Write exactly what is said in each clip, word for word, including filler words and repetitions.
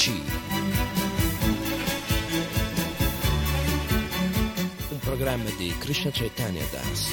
C, un programma di Krishna Chaitanya Das.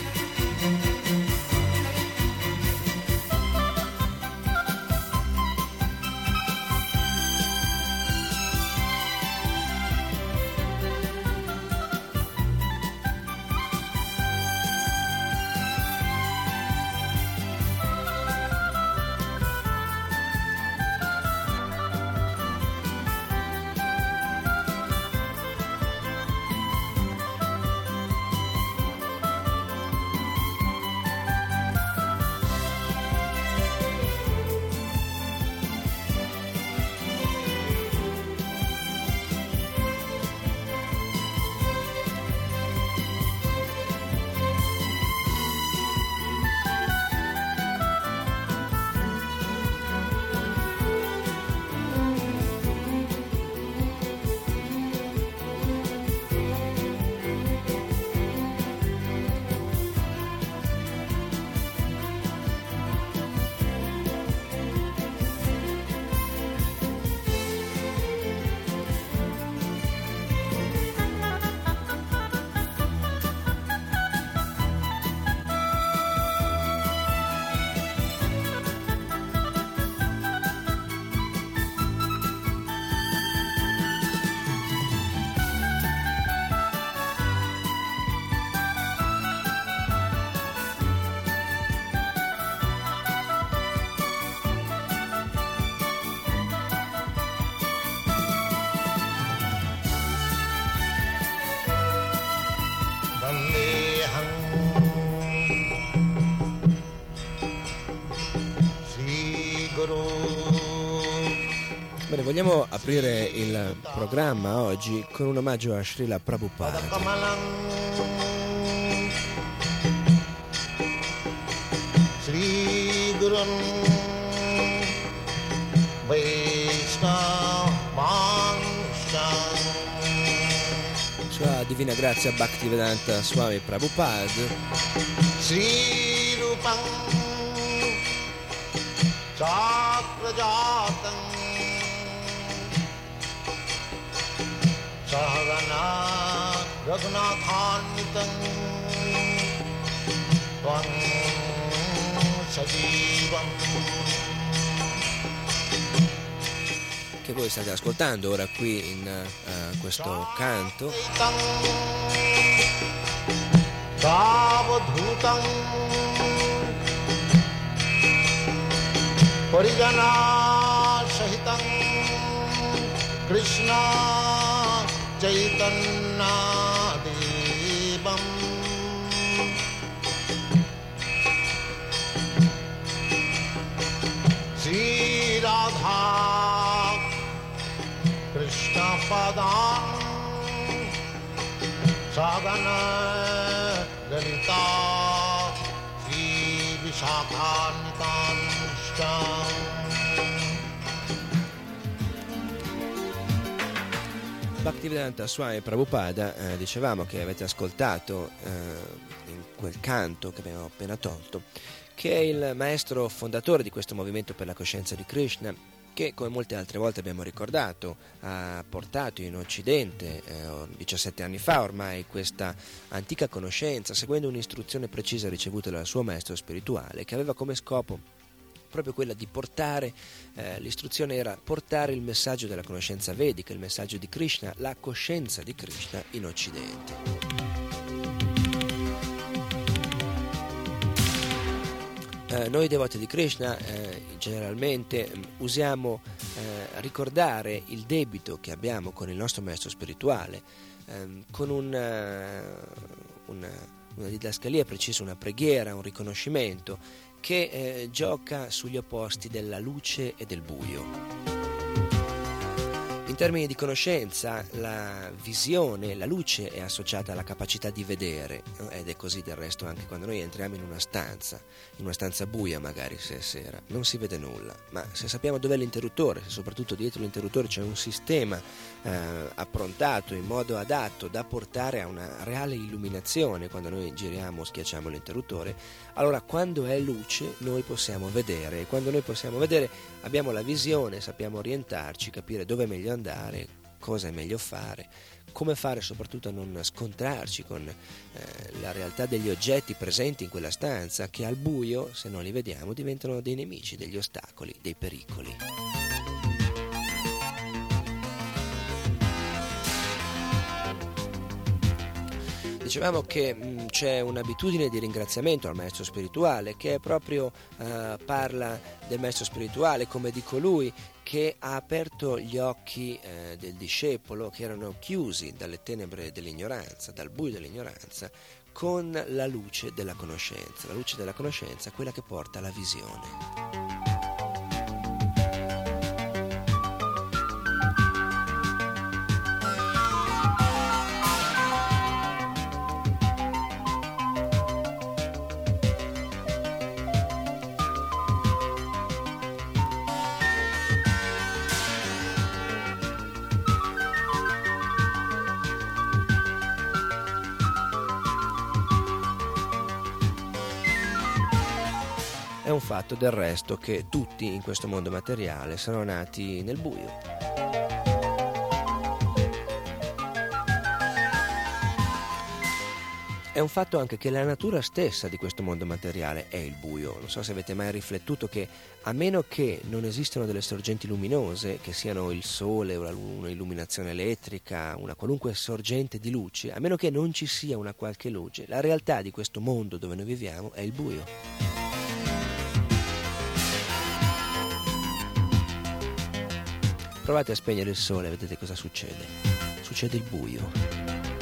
Bene, vogliamo aprire il programma oggi con un omaggio a Srila Prabhupada. Sri Guru Sua Divina Grazia Bhaktivedanta Swami Prabhupada, Sri Rupam Chakrajatam Sahagana Raghunathanvitam Tvam Sajivam, che voi state ascoltando ora qui in uh, questo canto. Savadhutam Parijana Sahitam Krishna Chaitanya Devam Sri Radha Krishna Padam Sagana Lalita Sri Vishakhanitanstam. Bhaktivedanta Swami Prabhupada, eh, dicevamo che avete ascoltato eh, in quel canto che abbiamo appena tolto, che è il maestro fondatore di questo movimento per la coscienza di Krishna, che come molte altre volte abbiamo ricordato ha portato in Occidente eh, diciassette anni fa ormai questa antica conoscenza, seguendo un'istruzione precisa ricevuta dal suo maestro spirituale, che aveva come scopo proprio quella di portare, eh, l'istruzione era portare il messaggio della conoscenza vedica, il messaggio di Krishna, la coscienza di Krishna in Occidente. Eh, noi devoti di Krishna eh, generalmente eh, usiamo eh, ricordare il debito che abbiamo con il nostro maestro spirituale, eh, con un, uh, una, una didascalia precisa, una preghiera, un riconoscimento che eh, gioca sugli opposti della luce e del buio. In termini di conoscenza, la visione, la luce è associata alla capacità di vedere, ed è così del resto anche quando noi entriamo in una stanza, in una stanza buia magari se è sera, non si vede nulla, ma se sappiamo dov'è l'interruttore, se soprattutto dietro l'interruttore c'è un sistema eh, approntato in modo adatto da portare a una reale illuminazione quando noi giriamo o schiacciamo l'interruttore, allora quando è luce noi possiamo vedere, e quando noi possiamo vedere abbiamo la visione, sappiamo orientarci, capire dove è meglio andare, cosa è meglio fare, come fare soprattutto a non scontrarci con eh, la realtà degli oggetti presenti in quella stanza che al buio, se non li vediamo, diventano dei nemici, degli ostacoli, dei pericoli. Dicevamo che mh, c'è un'abitudine di ringraziamento al maestro spirituale che è proprio eh, parla del maestro spirituale come di colui che ha aperto gli occhi eh, del discepolo che erano chiusi dalle tenebre dell'ignoranza, dal buio dell'ignoranza, con la luce della conoscenza, la luce della conoscenza, quella che porta alla visione. È un fatto del resto che tutti in questo mondo materiale sono nati nel buio. È un fatto anche che la natura stessa di questo mondo materiale è il buio. Non so se avete mai riflettuto che a meno che non esistano delle sorgenti luminose, che siano il sole, un'illuminazione elettrica, una qualunque sorgente di luce, a meno che non ci sia una qualche luce, la realtà di questo mondo dove noi viviamo è il buio. Provate a spegnere il sole e vedete cosa succede. Succede il buio.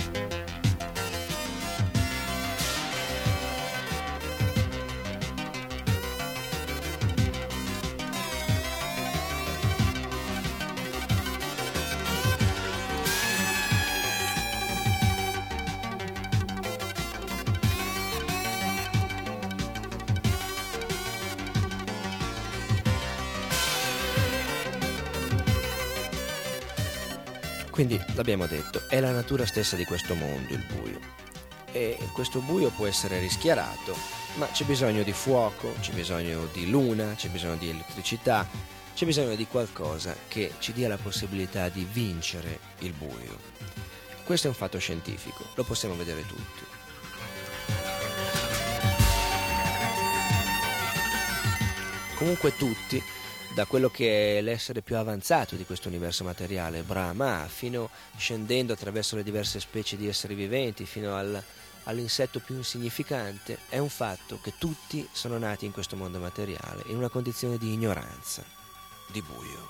Quindi, l'abbiamo detto, è la natura stessa di questo mondo il buio. E questo buio può essere rischiarato, ma c'è bisogno di fuoco, c'è bisogno di luna, c'è bisogno di elettricità, c'è bisogno di qualcosa che ci dia la possibilità di vincere il buio. Questo è un fatto scientifico, lo possiamo vedere tutti. Comunque tutti, da quello che è l'essere più avanzato di questo universo materiale, Brahma, fino scendendo attraverso le diverse specie di esseri viventi, fino al, all'insetto più insignificante, è un fatto che tutti sono nati in questo mondo materiale in una condizione di ignoranza, di buio.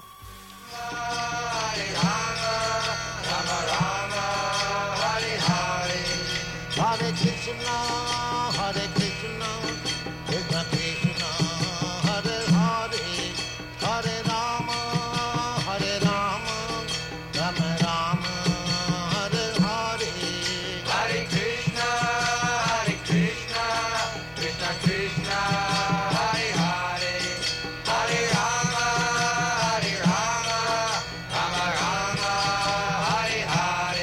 Hare Krishna, Hare Krishna, Krishna Krishna, Hare Hare, Hare Rama, Hare Rama, Rama Rama, Hare Hare. Hare Krishna, Hare Krishna, Krishna Krishna, Hare Hare, Hare Rama, Hare Rama, Rama Rama, Hare Hare.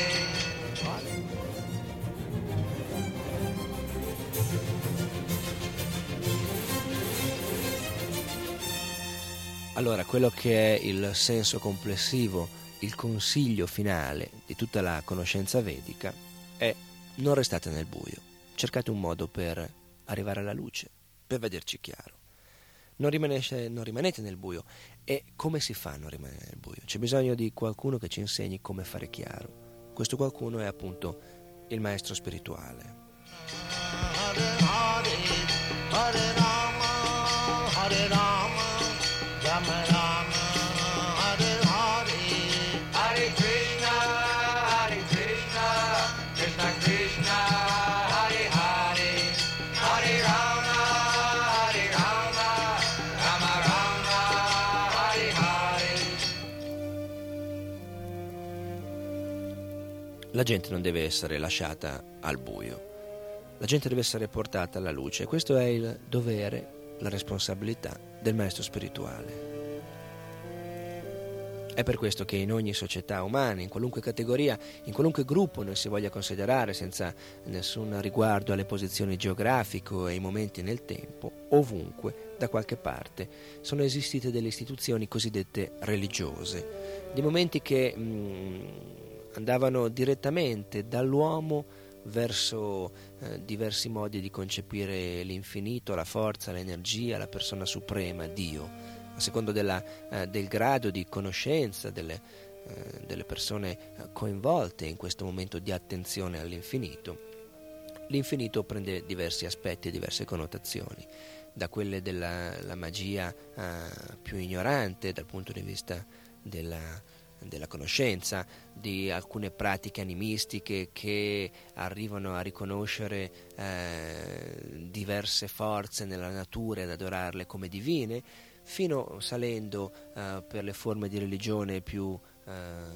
Allora, quello che è il senso complessivo, il consiglio finale di tutta la conoscenza vedica è: non restate nel buio, cercate un modo per arrivare alla luce, per vederci chiaro. Non rimanete, non rimanete nel buio. E come si fa a non rimanere nel buio? C'è bisogno di qualcuno che ci insegni come fare chiaro. Questo qualcuno è appunto il maestro spirituale. Hare Hare, Hare Rama, Hare Rama, Rama Rama, Hare Hare. Hare Krishna, Hare Krishna, Krishna Krishna, Hare Hare, Hare Rama, Hare Rama, Rama Rama, Hare Hare. La gente non deve essere lasciata al buio, la gente deve essere portata alla luce. Questo è il dovere, la responsabilità del maestro spirituale. È per questo che in ogni società umana, in qualunque categoria, in qualunque gruppo noi si voglia considerare, senza nessun riguardo alle posizioni geografiche e ai momenti nel tempo, ovunque, da qualche parte, sono esistite delle istituzioni cosiddette religiose, dei momenti che mh, andavano direttamente dall'uomo verso eh, diversi modi di concepire l'infinito, la forza, l'energia, la persona suprema, Dio, a secondo della, eh, del grado di conoscenza delle, eh, delle persone coinvolte in questo momento di attenzione all'infinito. L'infinito prende diversi aspetti e diverse connotazioni, da quelle della la magia eh, più ignorante dal punto di vista della, della conoscenza, di alcune pratiche animistiche che arrivano a riconoscere eh, diverse forze nella natura e ad adorarle come divine, fino salendo uh, per le forme di religione più uh,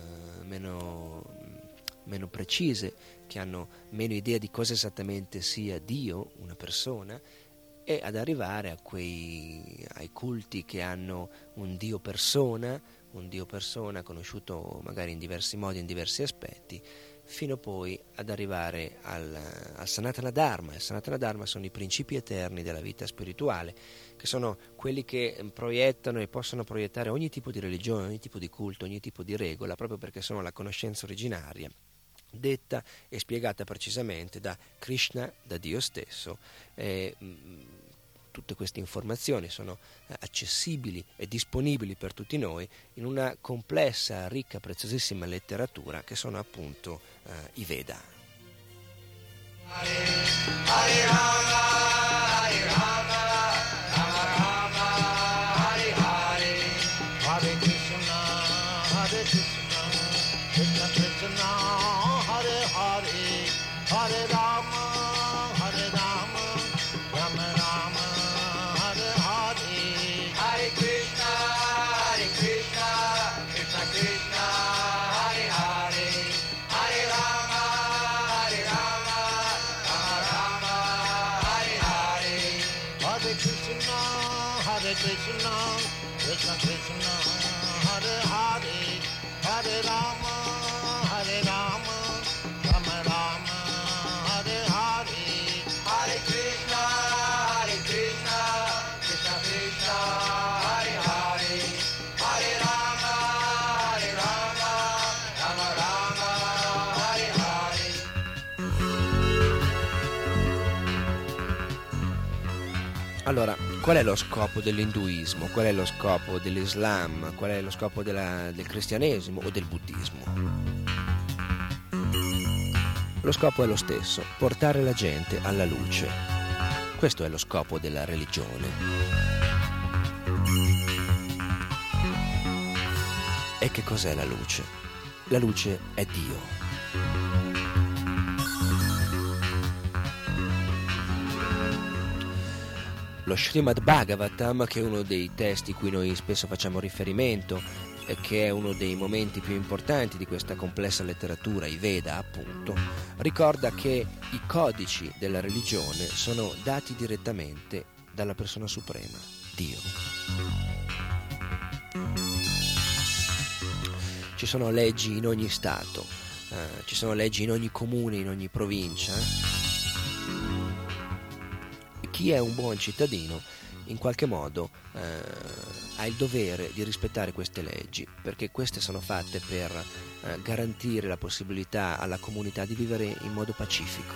meno, meno precise, che hanno meno idea di cosa esattamente sia Dio, una persona, e ad arrivare a quei, ai culti che hanno un Dio persona, un Dio persona conosciuto magari in diversi modi, in diversi aspetti, fino poi ad arrivare al, al Sanatana Dharma. Il Sanatana Dharma sono i principi eterni della vita spirituale, che sono quelli che proiettano e possono proiettare ogni tipo di religione, ogni tipo di culto, ogni tipo di regola, proprio perché sono la conoscenza originaria, detta e spiegata precisamente da Krishna, da Dio stesso. E, mh, tutte queste informazioni sono eh, accessibili e disponibili per tutti noi in una complessa, ricca, preziosissima letteratura che sono appunto eh, i Veda. Hare, Hare Rama, Hare Rama, Rama Rama, Hare Hare, Hare Krishna, Hare Krishna, Krishna Krishna, Hare Hare, Hare Rama, Hare Rama, Rama Rama, Hare Hare. Hare Krishna, Hare Krishna, Krishna Krishna, Hare Hare, Hare Rama, Hare Rama, Rama Rama, Hare Hare. Hare Krishna, Hare Krishna, Krishna Krishna, Hare Hare, Hare Rama, Hare Rama, Rama Rama, Hare Hare. Hare Krishna, Hare Krishna, Krishna Krishna, Hare Hare, Hare Rama, Hare Rama, Rama Rama, Hare Hare. Allora, qual è lo scopo dell'induismo? Qual è lo scopo dell'Islam? Qual è lo scopo della, del cristianesimo o del buddismo? Lo scopo è lo stesso, portare la gente alla luce. Questo è lo scopo della religione. E che cos'è la luce? La luce è Dio. Lo Srimad Bhagavatam, che è uno dei testi cui noi spesso facciamo riferimento e che è uno dei momenti più importanti di questa complessa letteratura, i Veda appunto, ricorda che i codici della religione sono dati direttamente dalla persona suprema, Dio. Ci sono leggi in ogni stato, eh, ci sono leggi in ogni comune, in ogni provincia. Chi è un buon cittadino in qualche modo eh, ha il dovere di rispettare queste leggi, perché queste sono fatte per eh, garantire la possibilità alla comunità di vivere in modo pacifico.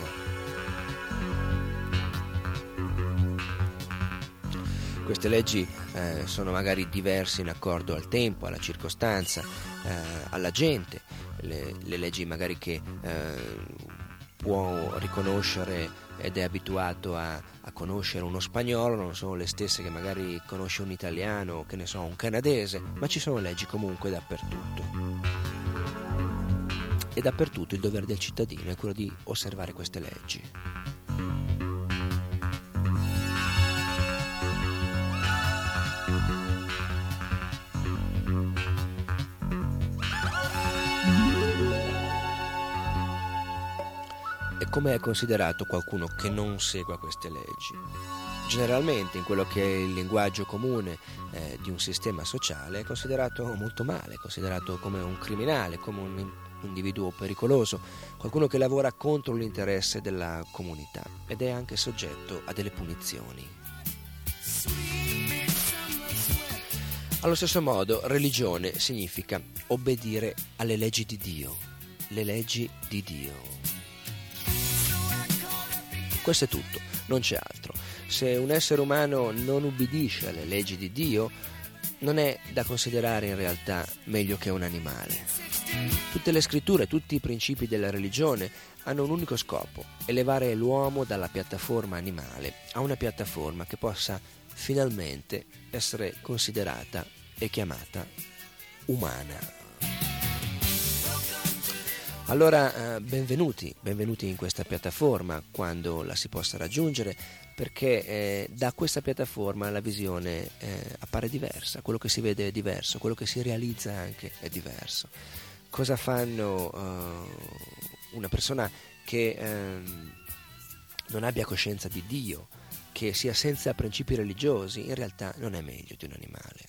Queste leggi eh, sono magari diverse in accordo al tempo, alla circostanza, eh, alla gente, le, le leggi magari che eh, può riconoscere ed è abituato a, a conoscere uno spagnolo non sono le stesse che magari conosce un italiano o che ne so, un canadese, ma ci sono leggi comunque dappertutto. E dappertutto il dovere del cittadino è quello di osservare queste leggi. E come è considerato qualcuno che non segua queste leggi? Generalmente in quello che è il linguaggio comune eh, di un sistema sociale è considerato molto male, è considerato come un criminale, come un individuo pericoloso, qualcuno che lavora contro l'interesse della comunità ed è anche soggetto a delle punizioni. Allo stesso modo, religione significa obbedire alle leggi di Dio, le leggi di Dio. Questo è tutto, non c'è altro. Se un essere umano non ubbidisce alle leggi di Dio, non è da considerare in realtà meglio che un animale. Tutte le scritture, tutti i principi della religione hanno un unico scopo: elevare l'uomo dalla piattaforma animale a una piattaforma che possa finalmente essere considerata e chiamata umana. Allora, eh, benvenuti, benvenuti in questa piattaforma quando la si possa raggiungere, perché eh, da questa piattaforma la visione eh, appare diversa, quello che si vede è diverso, quello che si realizza anche è diverso. Cosa fanno uh, una persona che eh, non abbia coscienza di Dio, che sia senza principi religiosi? In realtà non è meglio di un animale.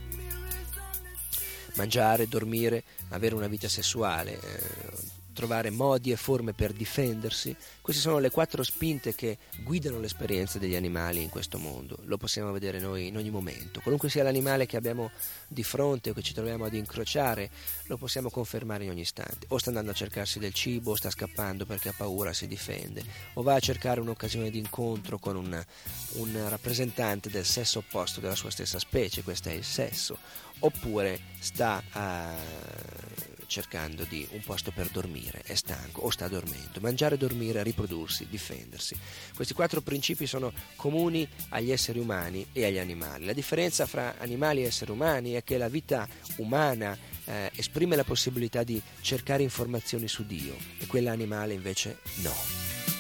Mangiare, dormire, avere una vita sessuale, eh, trovare modi e forme per difendersi, queste sono le quattro spinte che guidano l'esperienza degli animali in questo mondo. Lo possiamo vedere noi in ogni momento. Qualunque sia l'animale che abbiamo di fronte o che ci troviamo ad incrociare, lo possiamo confermare in ogni istante. O sta andando a cercarsi del cibo, o sta scappando perché ha paura, si difende, o va a cercare un'occasione di incontro con un, un rappresentante del sesso opposto della sua stessa specie, questo è il sesso, oppure sta a... cercando di un posto per dormire, è stanco o sta dormendo. Mangiare, dormire, riprodursi, difendersi. Questi quattro principi sono comuni agli esseri umani e agli animali. La differenza fra animali e esseri umani è che la vita umana eh, esprime la possibilità di cercare informazioni su Dio e quella animale invece no.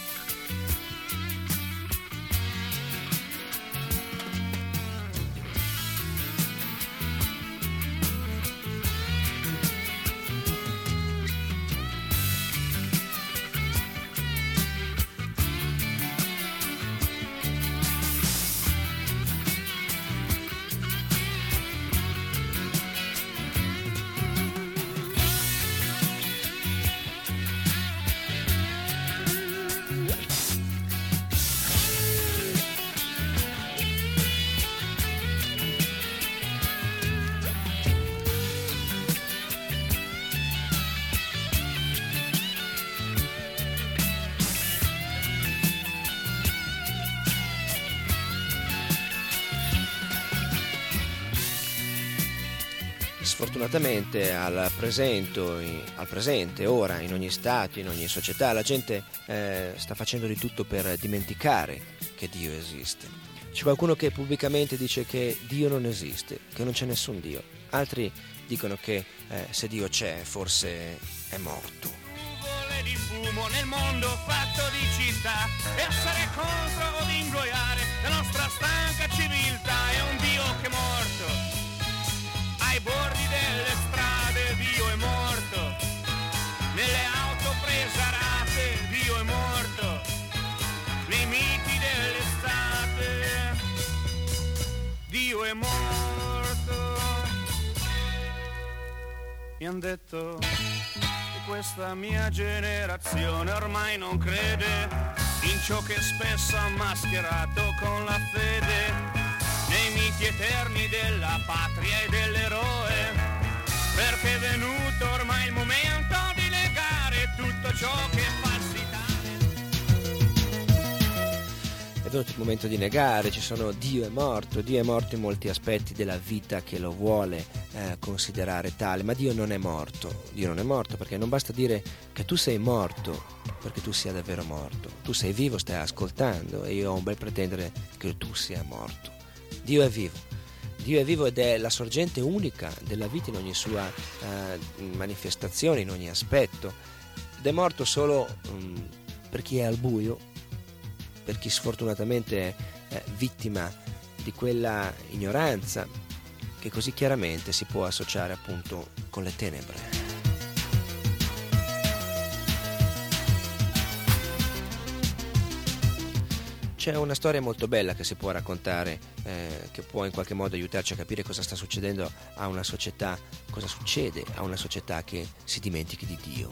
Sfortunatamente al presente, al presente, ora, in ogni stato, in ogni società, la gente eh, sta facendo di tutto per dimenticare che Dio esiste. C'è qualcuno che pubblicamente dice che Dio non esiste, che non c'è nessun Dio. Altri dicono che eh, se Dio c'è, forse è morto. Nuvole di fumo nel mondo fatto di città, essere contro o ingoiare la nostra stanca civiltà. È un Dio che è morto. Ai bordi delle strade Dio è morto, nelle auto prese a rate Dio è morto, nei miti dell'estate Dio è morto. Mi han detto che questa mia generazione ormai non crede in ciò che spesso ha mascherato con la fede, nei miti eterni della patria e dell'eroe, perché è venuto ormai il momento di negare tutto ciò che è falsità. È venuto il momento di negare, ci sono Dio è morto, Dio è morto in molti aspetti della vita che lo vuole eh, considerare tale, ma Dio non è morto, Dio non è morto perché non basta dire che tu sei morto perché tu sia davvero morto, tu sei vivo, stai ascoltando e io ho un bel pretendere che tu sia morto. Dio è vivo, Dio è vivo ed è la sorgente unica della vita in ogni sua eh, manifestazione, in ogni aspetto, ed è morto solo um, per chi è al buio, per chi sfortunatamente è vittima di quella ignoranza che così chiaramente si può associare appunto con le tenebre. c'è una storia molto bella che si può raccontare, eh, che può in qualche modo aiutarci a capire cosa sta succedendo a una società, cosa succede a una società che si dimentichi di Dio.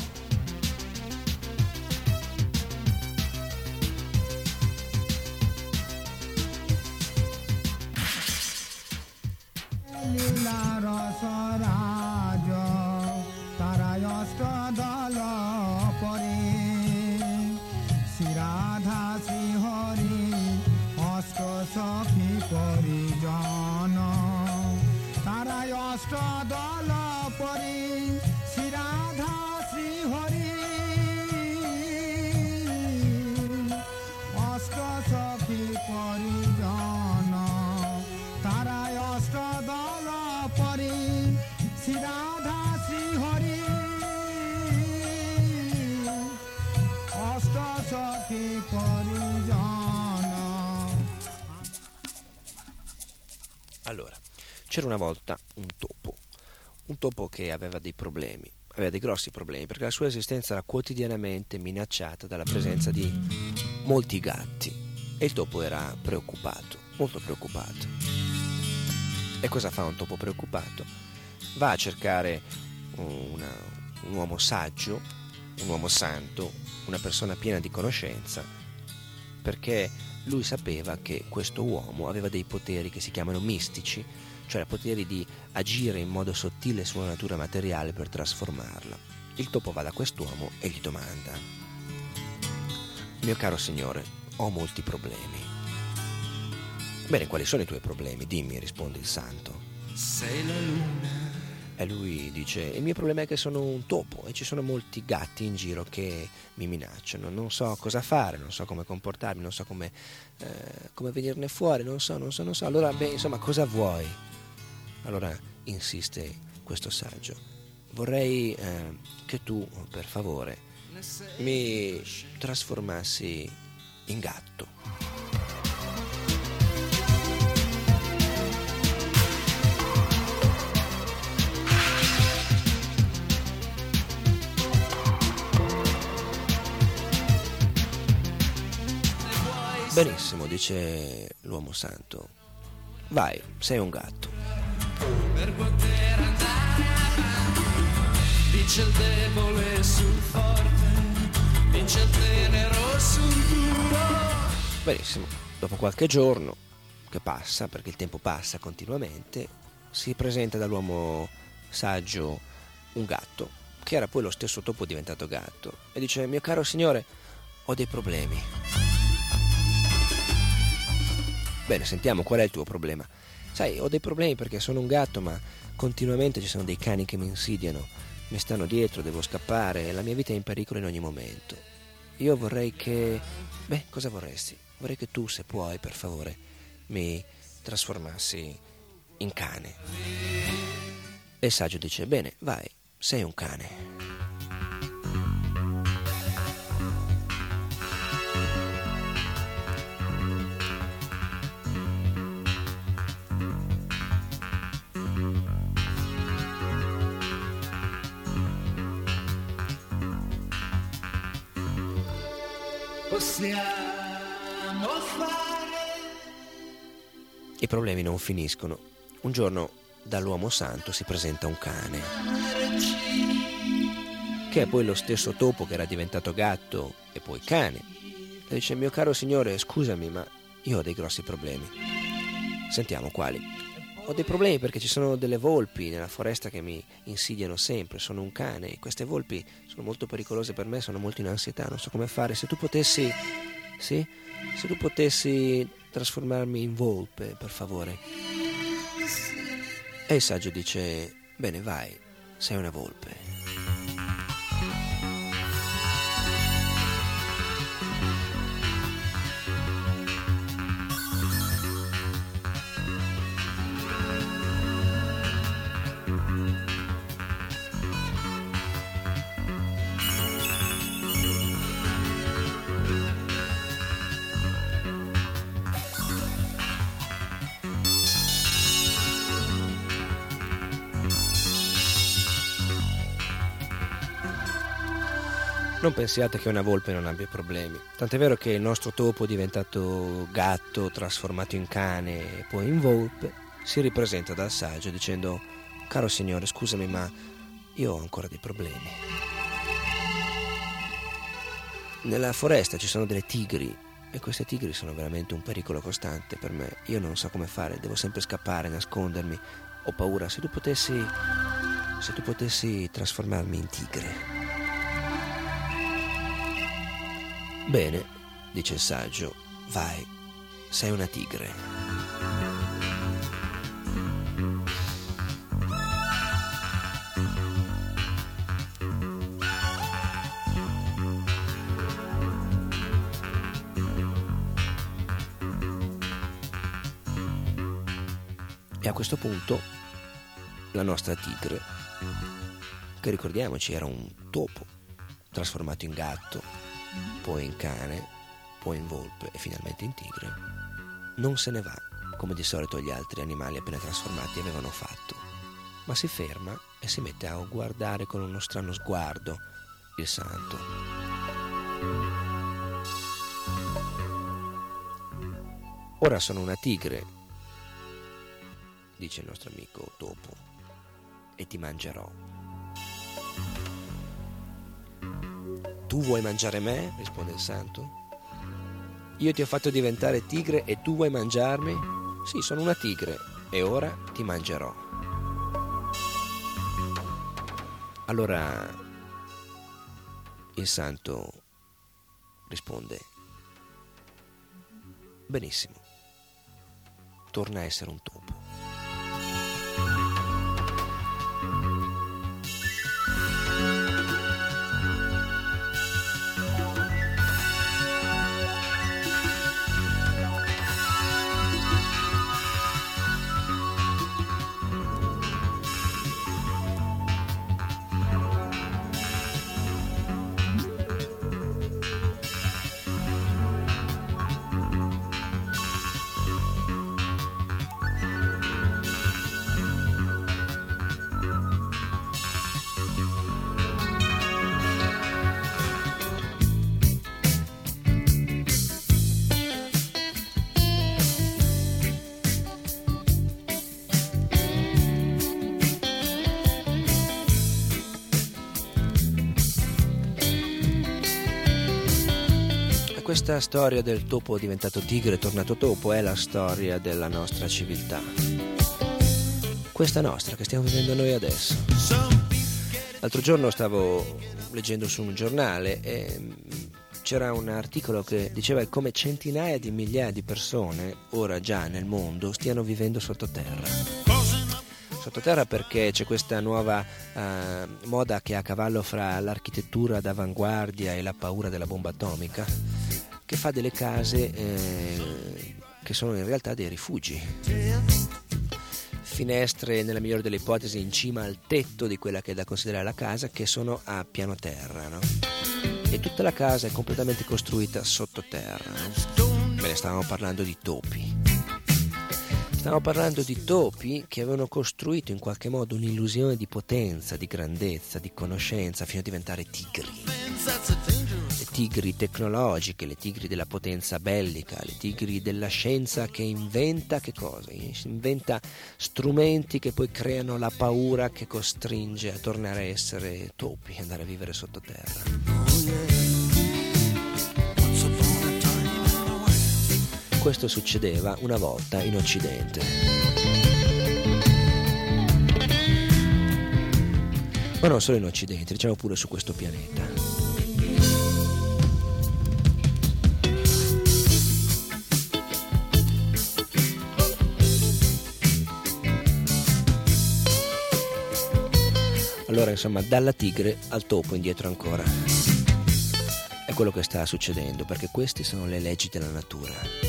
Allora, c'era una volta un topo, un topo che aveva dei problemi, aveva dei grossi problemi, perché la sua esistenza era quotidianamente minacciata dalla presenza di molti gatti e il topo era preoccupato, molto preoccupato. E cosa fa un topo preoccupato? Va a cercare una, un uomo saggio, un uomo santo, una persona piena di conoscenza, perché lui sapeva che questo uomo aveva dei poteri che si chiamano mistici, cioè poteri di agire in modo sottile sulla natura materiale per trasformarla. Il topo va da quest'uomo e gli domanda: mio caro signore, ho molti problemi. Bene, quali sono i tuoi problemi? Dimmi, risponde il santo. Sei la luna. E lui dice: il mio problema è che sono un topo e ci sono molti gatti in giro che mi minacciano, non so cosa fare, non so come comportarmi, non so come, eh, come venirne fuori, non so, non so, non so. Allora, beh, insomma, cosa vuoi? Allora insiste questo saggio: vorrei eh, che tu, per favore, mi trasformassi in gatto. Benissimo, dice l'uomo santo. Vai, sei un gatto. Per poter andare avanti, vince il debole sul forte, vince il tenero sul duro. Benissimo, dopo qualche giorno che passa, perché il tempo passa continuamente, si presenta dall'uomo saggio un gatto, che era poi lo stesso topo diventato gatto, e dice: mio caro signore, ho dei problemi. Bene, sentiamo, qual è il tuo problema? Sai, ho dei problemi perché sono un gatto, ma continuamente ci sono dei cani che mi insidiano, mi stanno dietro, devo scappare, la mia vita è in pericolo in ogni momento. Io vorrei che... Beh, cosa vorresti? Vorrei che tu, se puoi, per favore, mi trasformassi in cane. E il saggio dice: bene, vai, sei un cane. Possiamo fare. I problemi non finiscono. Un giorno dall'uomo santo si presenta un cane, che è poi lo stesso topo che era diventato gatto e poi cane. E dice: mio caro signore, scusami, ma io ho dei grossi problemi. Sentiamo quali. Ho dei problemi perché ci sono delle volpi nella foresta che mi insidiano sempre. Sono un cane e queste volpi sono molto pericolose per me, sono molto in ansietà, non so come fare. Se tu potessi, sì? Se tu potessi trasformarmi in volpe, per favore. E il saggio dice: bene, vai, sei una volpe. Non pensiate che una volpe non abbia problemi. Tant'è vero che il nostro topo, diventato gatto, trasformato in cane e poi in volpe, si ripresenta dal saggio dicendo: caro signore, scusami, ma io ho ancora dei problemi. Nella foresta ci sono delle tigri e queste tigri sono veramente un pericolo costante per me. Io non so come fare, devo sempre scappare, nascondermi. Ho paura. Se tu potessi se tu potessi trasformarmi in tigre. Bene, dice il saggio, vai, sei una tigre. E a questo punto la nostra tigre, che ricordiamoci era un topo trasformato in gatto, poi in cane, poi in volpe e finalmente in tigre, non se ne va come di solito gli altri animali appena trasformati avevano fatto, ma si ferma e si mette a guardare con uno strano sguardo il santo. Ora sono una tigre, dice il nostro amico topo, e ti mangerò. Tu vuoi mangiare me? Risponde il santo. Io ti ho fatto diventare tigre e tu vuoi mangiarmi? Sì, sono una tigre e ora ti mangerò. Allora il santo risponde: benissimo, torna a essere un topo. Questa storia del topo diventato tigre, tornato topo, è la storia della nostra civiltà. Questa nostra che stiamo vivendo noi adesso. L'altro giorno stavo leggendo su un giornale e c'era un articolo che diceva come centinaia di migliaia di persone ora già nel mondo stiano vivendo sottoterra. Sottoterra perché c'è questa nuova uh, moda che è a cavallo fra l'architettura d'avanguardia e la paura della bomba atomica, che fa delle case eh, che sono in realtà dei rifugi. Finestre, nella migliore delle ipotesi, in cima al tetto di quella che è da considerare la casa, che sono a piano terra, no? E tutta la casa è completamente costruita sottoterra, no? Bene, stavamo parlando di topi. Stiamo parlando di topi che avevano costruito in qualche modo un'illusione di potenza, di grandezza, di conoscenza, fino a diventare tigri. Le tigri tecnologiche, le tigri della potenza bellica, le tigri della scienza che inventa che cosa? Inventa strumenti che poi creano la paura che costringe a tornare a essere topi, andare a vivere sottoterra. Questo succedeva una volta in Occidente. Ma non solo in Occidente, diciamo pure su questo pianeta. Allora, insomma, dalla tigre al topo, indietro ancora. È quello che sta succedendo, perché queste sono le leggi della natura.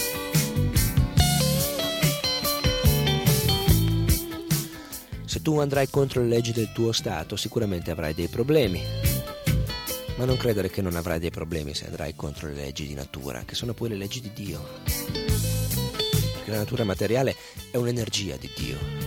Se tu andrai contro le leggi del tuo stato, sicuramente avrai dei problemi, ma non credere che non avrai dei problemi se andrai contro le leggi di natura, che sono poi le leggi di Dio, perché la natura materiale è un'energia di Dio.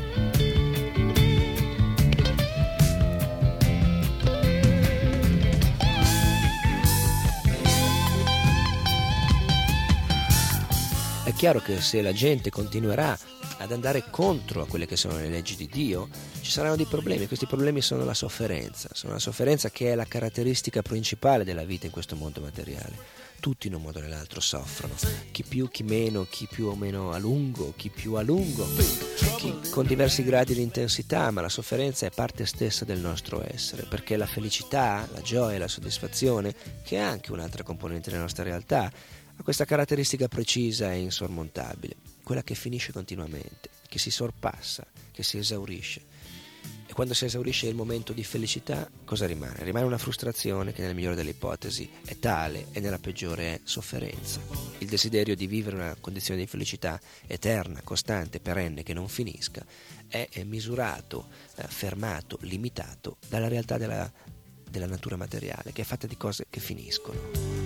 chiaro che se la gente continuerà ad andare contro a quelle che sono le leggi di Dio, ci saranno dei problemi. Questi problemi sono la sofferenza, sono la sofferenza che è la caratteristica principale della vita in questo mondo materiale. Tutti in un modo o nell'altro soffrono, chi più, chi meno, chi più o meno a lungo, chi più a lungo, chi con diversi gradi di intensità, ma la sofferenza è parte stessa del nostro essere, perché la felicità, la gioia, la soddisfazione, che è anche un'altra componente della nostra realtà, ha questa caratteristica precisa e insormontabile, quella che finisce continuamente, che si sorpassa, che si esaurisce. E quando si esaurisce il momento di felicità, cosa rimane? Rimane una frustrazione che nella migliore delle ipotesi è tale e nella peggiore è sofferenza. Il desiderio di vivere una condizione di felicità eterna, costante, perenne, che non finisca, è misurato, eh, fermato, limitato dalla realtà della, della natura materiale, che è fatta di cose che finiscono.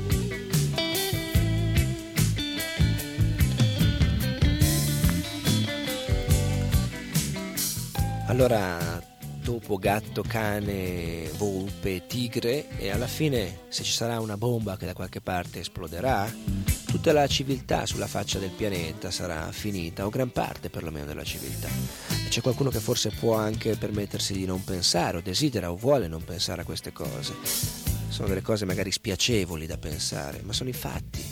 Allora, dopo gatto, cane, volpe, tigre, e alla fine, se ci sarà una bomba che da qualche parte esploderà, tutta la civiltà sulla faccia del pianeta sarà finita, o gran parte perlomeno della civiltà. E c'è qualcuno che forse può anche permettersi di non pensare, o desidera o vuole non pensare a queste cose. Sono delle cose magari spiacevoli da pensare, ma sono i fatti.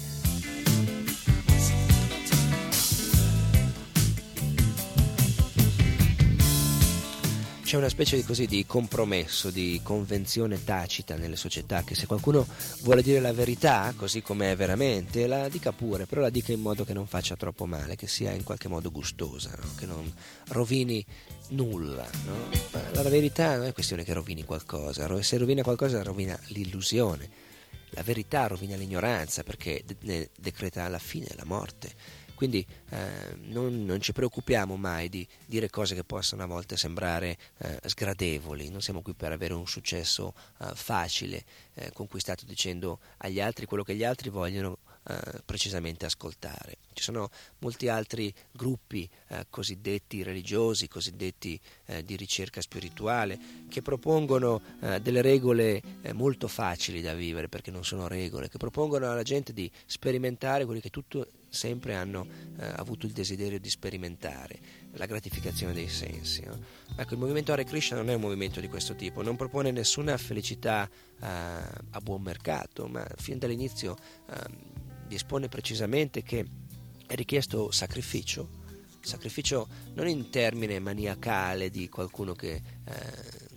C'è una specie di così di compromesso, di convenzione tacita nelle società, che se qualcuno vuole dire la verità così com'è veramente, la dica pure, però la dica in modo che non faccia troppo male, che sia in qualche modo gustosa, no? Che non rovini nulla, no? La verità non è questione che rovini qualcosa, se rovina qualcosa rovina l'illusione. La verità rovina l'ignoranza, perché ne decreta la fine, la morte. Quindi eh, non, non ci preoccupiamo mai di dire cose che possono a volte sembrare eh, sgradevoli. Non siamo qui per avere un successo eh, facile, eh, conquistato dicendo agli altri quello che gli altri vogliono eh, precisamente ascoltare. Ci sono molti altri gruppi eh, cosiddetti religiosi, cosiddetti eh, di ricerca spirituale, che propongono eh, delle regole eh, molto facili da vivere, perché non sono regole, che propongono alla gente di sperimentare quelli che tutto sempre hanno eh, avuto il desiderio di sperimentare, la gratificazione dei sensi, no? Ecco, il movimento Hare Krishna non è un movimento di questo tipo, non propone nessuna felicità eh, a buon mercato, ma fin dall'inizio eh, dispone precisamente che è richiesto sacrificio, sacrificio non in termine maniacale di qualcuno che eh,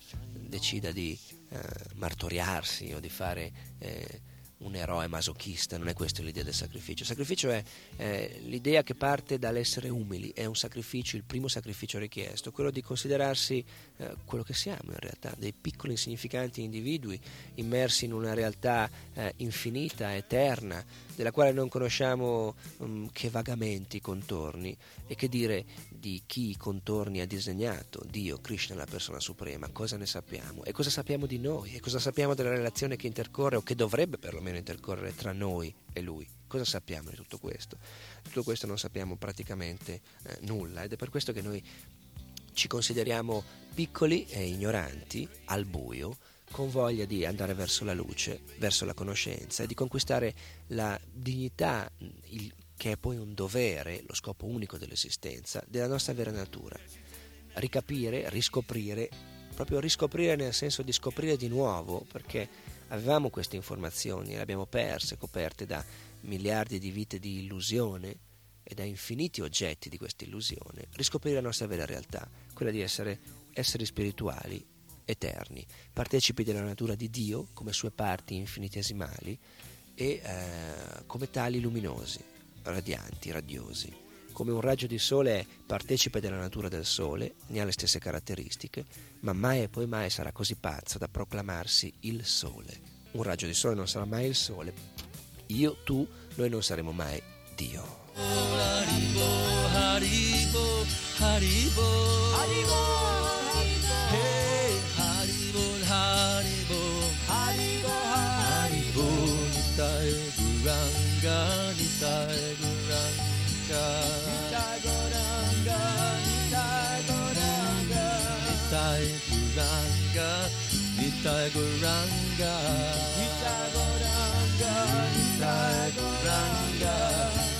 decida di eh, martoriarsi o di fare eh, un eroe masochista, non è questa l'idea del sacrificio. Il sacrificio è eh, l'idea che parte dall'essere umili, è un sacrificio, il primo sacrificio richiesto, quello di considerarsi eh, quello che siamo in realtà, dei piccoli insignificanti individui immersi in una realtà eh, infinita, eterna, della quale non conosciamo um, che vagamente i contorni, e che dire di chi i contorni ha disegnato, Dio, Krishna, la persona suprema, cosa ne sappiamo? E cosa sappiamo di noi? E cosa sappiamo della relazione che intercorre, o che dovrebbe perlomeno intercorrere, tra noi e Lui? Cosa sappiamo di tutto questo? Tutto questo non sappiamo praticamente eh, nulla, ed è per questo che noi ci consideriamo piccoli e ignoranti, al buio, con voglia di andare verso la luce, verso la conoscenza, e di conquistare la dignità, il, che è poi un dovere, lo scopo unico dell'esistenza, della nostra vera natura. Ricapire, riscoprire, proprio riscoprire nel senso di scoprire di nuovo, perché avevamo queste informazioni e le abbiamo perse, coperte da miliardi di vite di illusione e da infiniti oggetti di questa illusione. Riscoprire la nostra vera realtà, quella di essere esseri spirituali, eterni, partecipi della natura di Dio come sue parti infinitesimali e eh, come tali luminosi, radianti, radiosi. Come un raggio di sole è partecipe della natura del sole, ne ha le stesse caratteristiche, ma mai e poi mai sarà così pazzo da proclamarsi il sole. Un raggio di sole non sarà mai il sole. Io, tu, noi non saremo mai Dio. Haribo, Haribo, Haribo, Haribo, hey, Haribo, Haribo, Haribo, Haribo, Nitai Guranga, Nitai Guranga, Nitai Guranga, Nitai Guranga, Nitai Guranga, Nitai Guranga, Nitai Guranga, Nitai Guranga.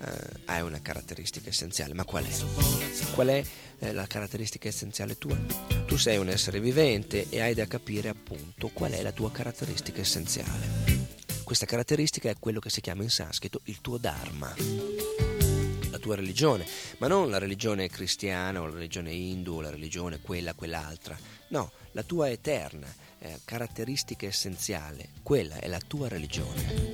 eh, hai una caratteristica essenziale. Ma qual è? Qual è eh, la caratteristica essenziale tua? Tu sei un essere vivente e hai da capire appunto qual è la tua caratteristica essenziale. Questa caratteristica è quello che si chiama in sanscrito il tuo dharma, la tua religione, ma non la religione cristiana o la religione hindu o la religione quella, quell'altra. No, la tua eterna eh, caratteristica essenziale, quella è la tua religione.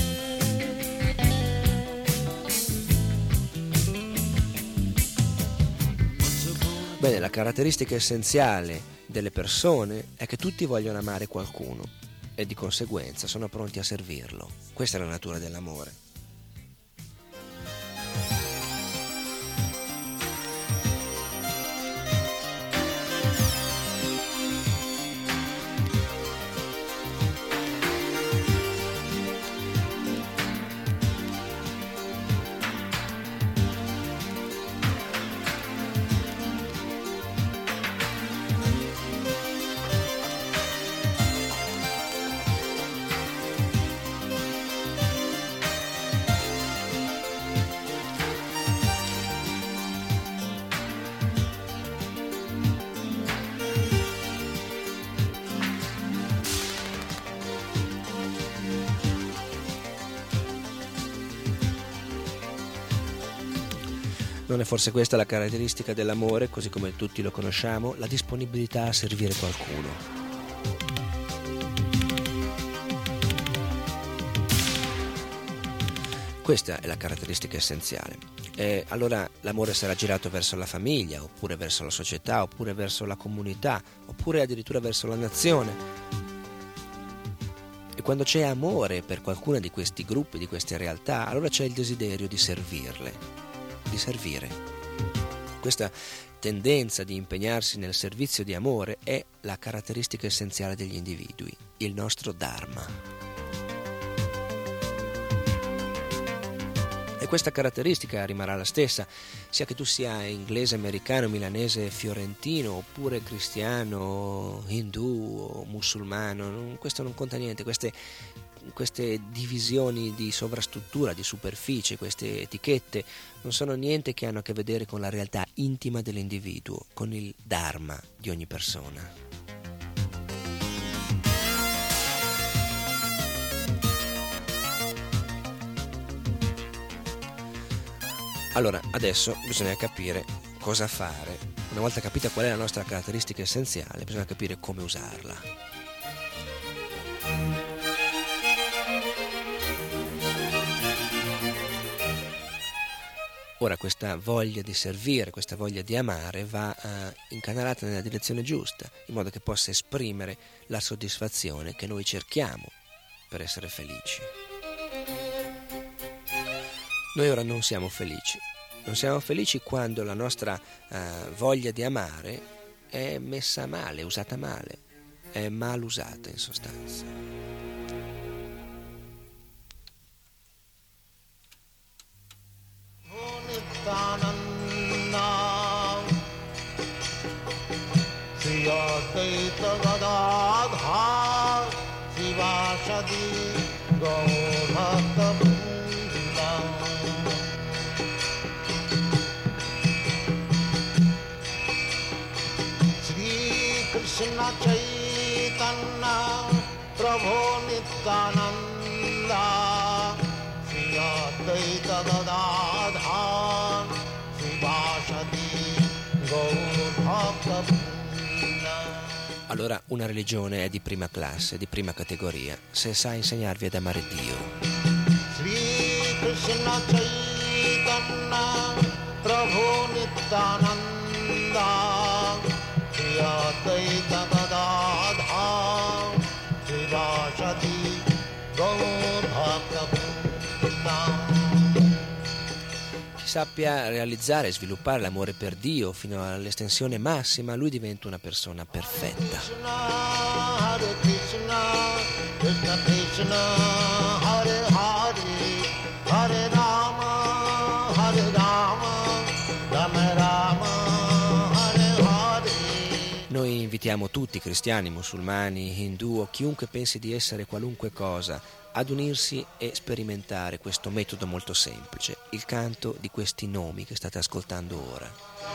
Bene, la caratteristica essenziale delle persone è che tutti vogliono amare qualcuno e di conseguenza sono pronti a servirlo. Questa è la natura dell'amore. Non è forse questa la caratteristica dell'amore, così come tutti lo conosciamo, la disponibilità a servire qualcuno? Questa è la caratteristica essenziale. E allora l'amore sarà girato verso la famiglia, oppure verso la società, oppure verso la comunità, oppure addirittura verso la nazione. E quando c'è amore per qualcuna di questi gruppi, di queste realtà, allora c'è il desiderio di servirle. di servire. Questa tendenza di impegnarsi nel servizio di amore è la caratteristica essenziale degli individui, il nostro dharma. E questa caratteristica rimarrà la stessa, sia che tu sia inglese, americano, milanese, fiorentino, oppure cristiano, indù o musulmano. Questo non conta niente, queste queste divisioni di sovrastruttura, di superficie, queste etichette non sono niente che hanno a che vedere con la realtà intima dell'individuo, con il dharma di ogni persona. Allora, adesso bisogna capire cosa fare. Una volta capita qual è la nostra caratteristica essenziale, bisogna capire come usarla. Ora questa voglia di servire, questa voglia di amare va eh, incanalata nella direzione giusta, in modo che possa esprimere la soddisfazione che noi cerchiamo per essere felici. Noi ora non siamo felici, non siamo felici quando la nostra eh, voglia di amare è messa male, usata male, è mal usata in sostanza. Krishna Chaitanya Prabhu Nityananda Sri Advaita Gadadhar Srivasadi Gaur Bhakta Vrinda. Allora una religione è di prima classe, di prima categoria, se sa insegnarvi ad amare Dio. Sri Krishna Chaitanya Prabhu Nityananda Advaita Gadadhar Srivasadi Gaur Bhakta Vrinda. Chi sappia realizzare e sviluppare l'amore per Dio fino all'estensione massima, lui diventa una persona perfetta. Hare Krishna, Krishna Krishna, Hare Hare, Hare Rama, Hare Rama, Rama Rama. Noi invitiamo tutti, cristiani, musulmani, indù o chiunque pensi di essere qualunque cosa, ad unirsi e sperimentare questo metodo molto semplice, il canto di questi nomi che state ascoltando ora.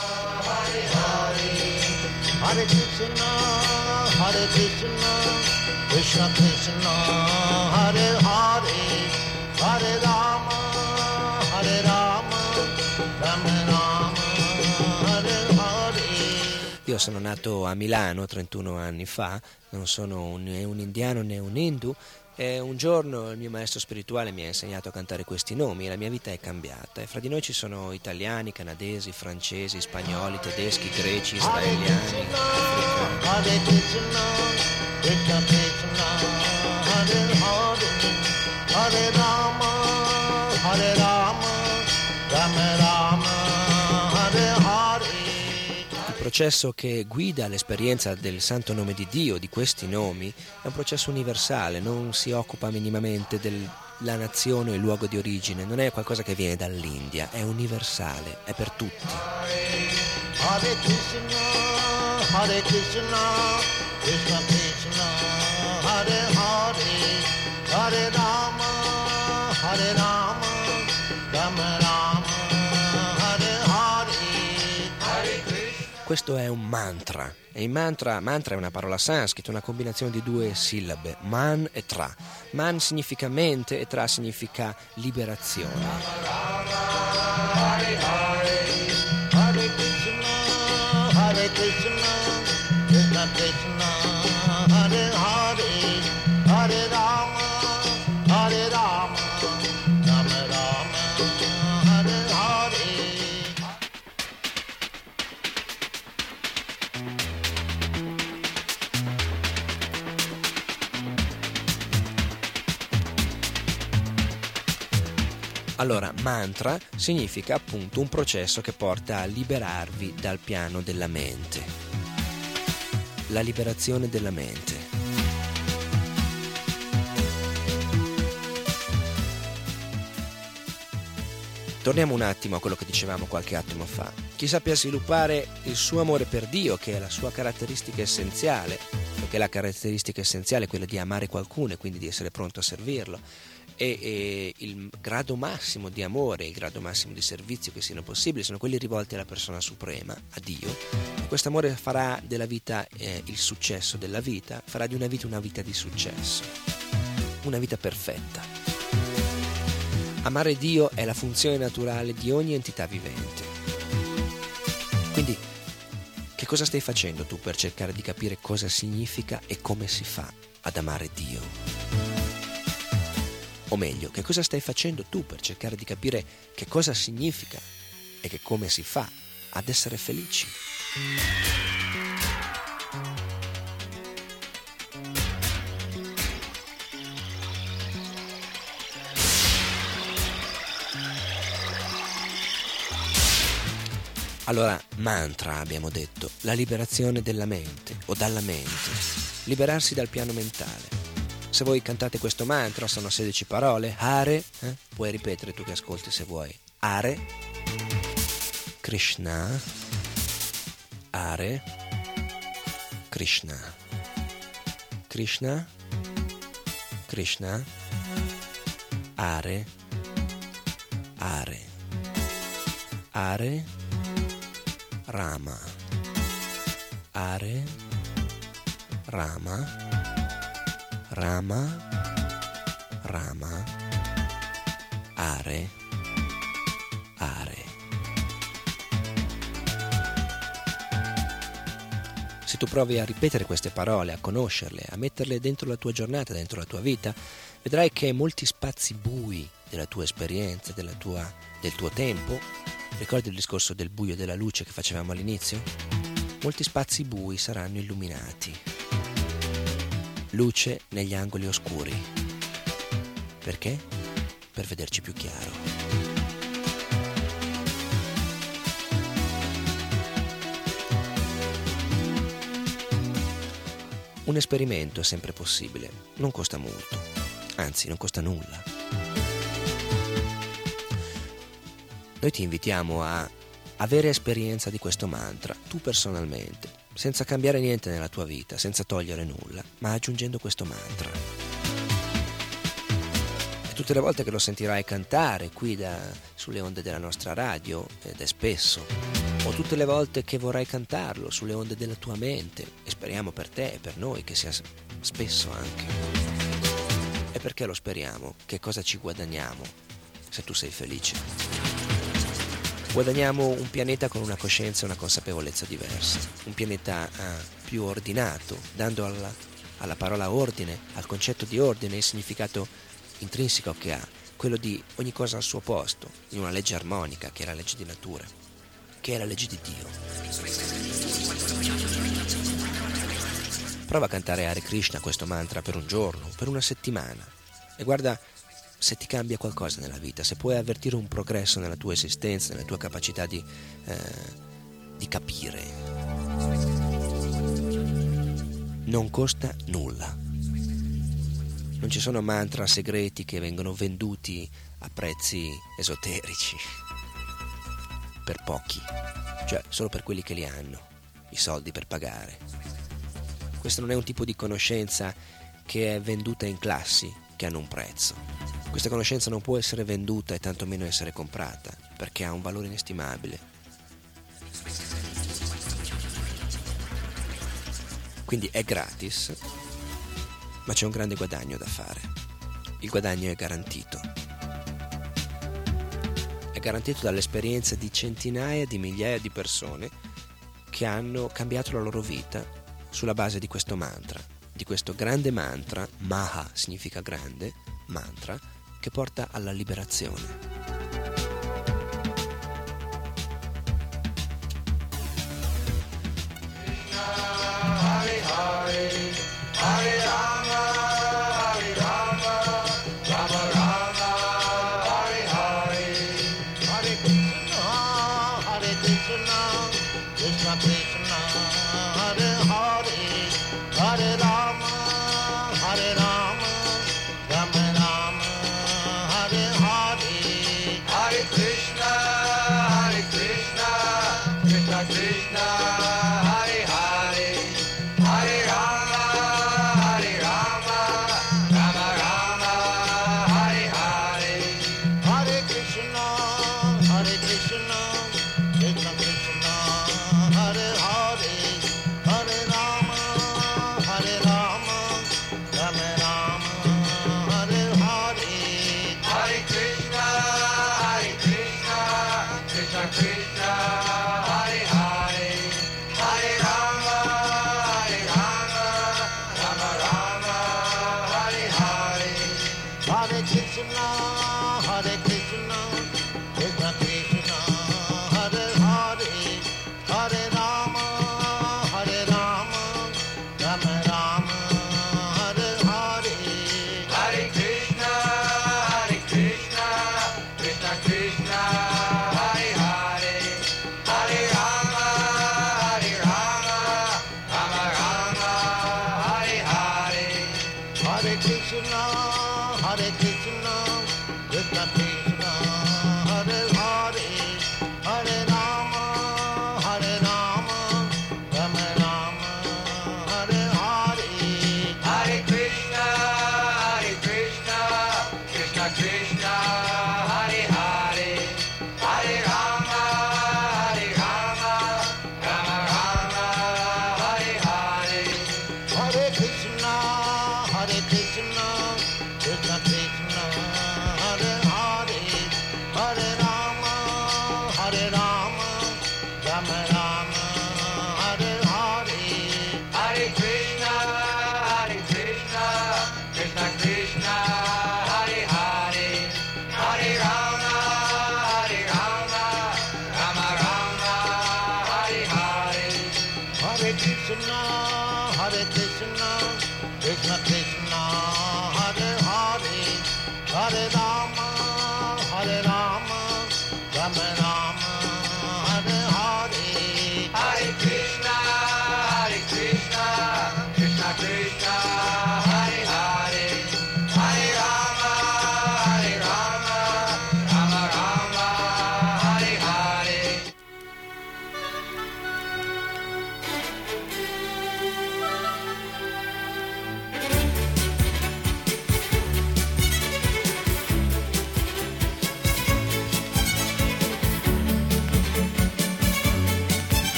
Hare Krishna, Hare Krishna, Krishna Krishna, Hare Hare, Hare Rama, Hare Rama, Rama Rama, Hare Hare. Io sono nato a Milano trentuno anni fa, non sono né un indiano né un hindu, e un giorno il mio maestro spirituale mi ha insegnato a cantare questi nomi e la mia vita è cambiata. E fra di noi ci sono italiani, canadesi, francesi, spagnoli, tedeschi, greci, israeliani, africani. Hare Krishna, Krishna Krishna, Hare Hare, Hare Rama, Hare Rama, Rama Rama, Hare Hare. Il processo che guida l'esperienza del santo nome di Dio, di questi nomi, è un processo universale, non si occupa minimamente della nazione o il luogo di origine, non è qualcosa che viene dall'India, è universale, è per tutti. Hare Krishna, Hare Krishna, Krishna Krishna, Hare Hare, Hare Rama, Hare Rama, Rama Rama, Hare Hare. Questo è un mantra, e il mantra, mantra è una parola sanscrita, una combinazione di due sillabe, man e tra. Man significa mente e tra significa liberazione. Hare Krishna, Hare Krishna, Krishna Krishna, Hare Hare, Hare Rama, Hare Rama, Rama Rama, Hare Hare. Allora, mantra significa appunto un processo che porta a liberarvi dal piano della mente. La liberazione della mente. Torniamo un attimo a quello che dicevamo qualche attimo fa. Chi sappia sviluppare il suo amore per Dio, che è la sua caratteristica essenziale, perché la caratteristica essenziale è quella di amare qualcuno e quindi di essere pronto a servirlo, e, e il grado massimo di amore, il grado massimo di servizio che siano possibili sono quelli rivolti alla persona suprema, a Dio. Questo amore farà della vita eh, il successo della vita, farà di una vita una vita di successo, una vita perfetta. Amare Dio è la funzione naturale di ogni entità vivente. Quindi, che cosa stai facendo tu per cercare di capire cosa significa e come si fa ad amare Dio? O meglio, che cosa stai facendo tu per cercare di capire che cosa significa e che come si fa ad essere felici? Allora, mantra abbiamo detto, la liberazione della mente o dalla mente, liberarsi dal piano mentale. Se voi cantate questo mantra, sono sedici parole. Hare, eh? Puoi ripetere tu che ascolti se vuoi. Hare, Krishna, Hare, Krishna, Krishna, Krishna, Hare, Hare, Hare, Rama, Hare, Rama, Rama, Rama, Hare, Hare. Se tu provi a ripetere queste parole, a conoscerle, a metterle dentro la tua giornata, dentro la tua vita, vedrai che molti spazi bui della tua esperienza, della tua, del tuo tempo, ricordi il discorso del buio e della luce che facevamo all'inizio? Molti spazi bui saranno illuminati. Luce negli angoli oscuri. Perché? Per vederci più chiaro. Un esperimento è sempre possibile, non costa molto, anzi non costa nulla. Noi ti invitiamo a avere esperienza di questo mantra, tu personalmente, senza cambiare niente nella tua vita, senza togliere nulla, ma aggiungendo questo mantra. tutte le volte che lo sentirai cantare qui da, sulle onde della nostra radio, ed è spesso, o tutte le volte che vorrai cantarlo sulle onde della tua mente, e speriamo per te e per noi che sia spesso anche. E perché lo speriamo? Che cosa ci guadagniamo se tu sei felice? Guadagniamo un pianeta con una coscienza e una consapevolezza diversa, un pianeta eh, più ordinato, dando alla, alla parola ordine, al concetto di ordine, il significato intrinseco che ha, quello di ogni cosa al suo posto, in una legge armonica che è la legge di natura, che è la legge di Dio. Prova a cantare Hare Krishna, questo mantra, per un giorno, per una settimana, e guarda se ti cambia qualcosa nella vita, se puoi avvertire un progresso nella tua esistenza, nella tua capacità di, eh, di capire. Non costa nulla. Non ci sono mantra segreti che vengono venduti a prezzi esoterici per pochi, cioè solo per quelli che li hanno, i soldi per pagare. Questo non è un tipo di conoscenza che è venduta in classi che hanno un prezzo. Questa conoscenza non può essere venduta e tantomeno essere comprata, perché ha un valore inestimabile. Quindi è gratis, ma c'è un grande guadagno da fare. Il guadagno è garantito. È garantito dall'esperienza di centinaia di migliaia di persone che hanno cambiato la loro vita sulla base di questo mantra, di questo grande mantra, Maha significa grande, mantra, che porta alla liberazione.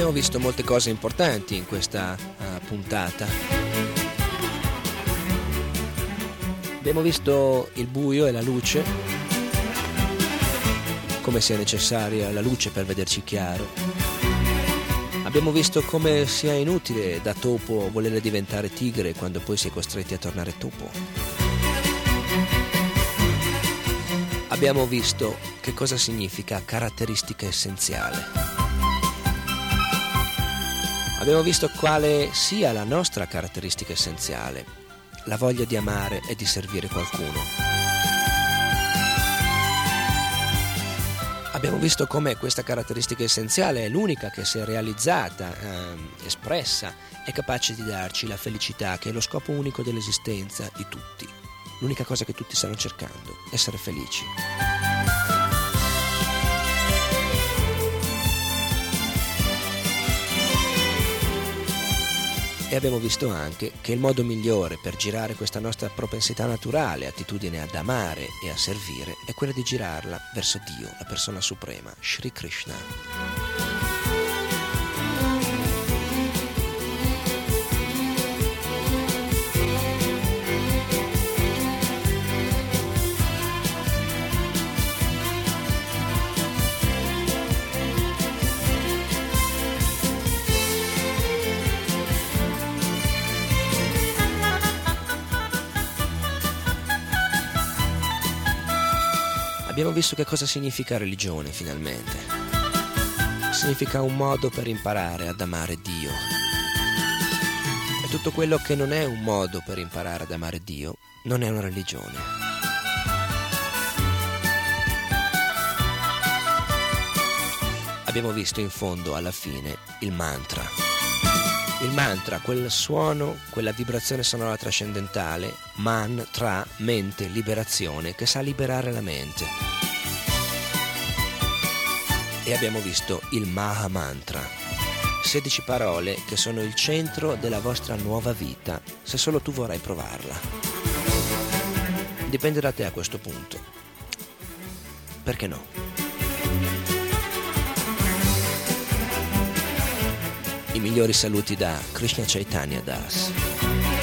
Abbiamo visto molte cose importanti in questa uh, puntata. Abbiamo visto il buio e la luce, come sia necessaria la luce per vederci chiaro. Abbiamo visto come sia inutile da topo voler diventare tigre quando poi si è costretti a tornare topo. Abbiamo visto che cosa significa caratteristica essenziale. Abbiamo visto quale sia la nostra caratteristica essenziale, la voglia di amare e di servire qualcuno. Abbiamo visto come questa caratteristica essenziale è l'unica che, se realizzata, ehm, espressa, è capace di darci la felicità, che è lo scopo unico dell'esistenza di tutti. L'unica cosa che tutti stanno cercando, essere felici. E abbiamo visto anche che il modo migliore per girare questa nostra propensità naturale, attitudine ad amare e a servire, è quella di girarla verso Dio, la persona suprema, Shri Krishna. Abbiamo visto che cosa significa religione, finalmente. Significa un modo per imparare ad amare Dio. E tutto quello che non è un modo per imparare ad amare Dio non è una religione. Abbiamo visto in fondo, alla fine, il mantra. Il mantra, quel suono, quella vibrazione sonora trascendentale, man, tra, mente, liberazione, che sa liberare la mente. E abbiamo visto il Maha Mantra, sedici parole che sono il centro della vostra nuova vita, se solo tu vorrai provarla. Dipende da te a questo punto. Perché no? I migliori saluti da Krishna Chaitanya Das.